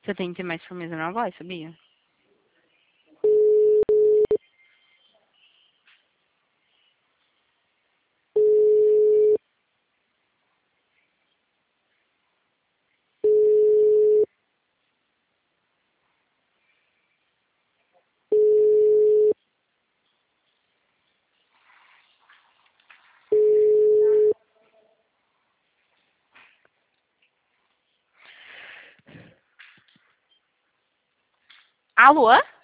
Você tem que ter mais firmeza na voz, sabia? Alô?